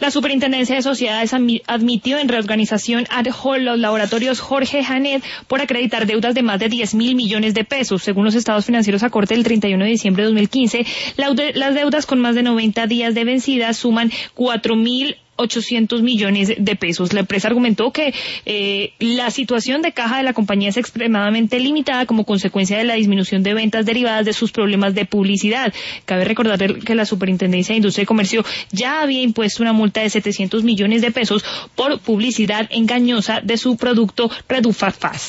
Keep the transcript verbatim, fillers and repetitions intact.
La Superintendencia de Sociedades admitió en reorganización a los laboratorios Jorge Janet por acreditar deudas de más de diez mil millones de pesos. Según los estados financieros a corte del treinta y uno de diciembre de dos mil quince, las deudas con más de noventa días de vencida suman cuatro mil ochocientos millones de pesos. La empresa argumentó que eh, la situación de caja de la compañía es extremadamente limitada como consecuencia de la disminución de ventas derivadas de sus problemas de publicidad. Cabe recordar que la Superintendencia de Industria y Comercio ya había impuesto una multa de setecientos millones de pesos por publicidad engañosa de su producto Redufast.